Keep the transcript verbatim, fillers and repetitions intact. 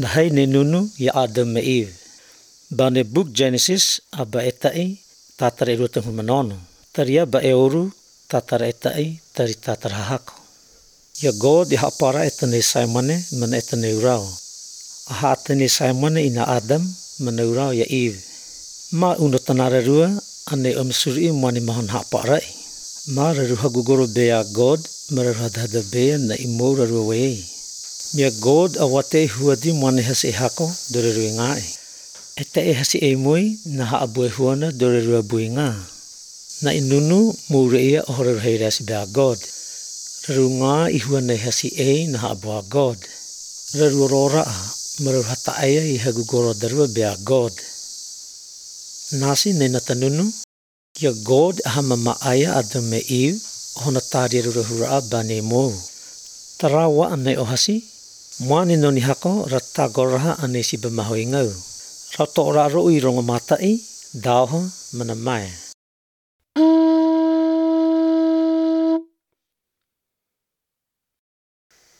Nahai ne nunu ya Adam me Eve. Bane book Genesis aba etai tatara irua tangu manono. Taria ba eoru tatara etai tari tatara hahako. Ya God ya hapara etane saimane mana etane urao. Aha atane saimane ina Adam mana urao ya Eve. Ma uno tanara rua ane omsuri mwani mahon haparai. Ma raruha gugoro bea God mararuha dada bea na imo rarua wei. Mia God awate huadi mwani hasi e hako dore rui ngai. Eta e hasi e mui na haabue huana dore rua bui ngā. Na inunu muurea ohore ruheira hasi bea God. Raru ngā ihuana hasi e na haabua God. Raru roraa mararuha taaya i hagugoro darua bea God. Nasi ne natanunu kia God ahama maaya Adam me Eve hona tāria rurahura bane mou. Tarawa ane ohasi mwani noni hako ratagoraha ane siba mahoi ngau. Rauto ora ro i rongo matai, dauha mana mai.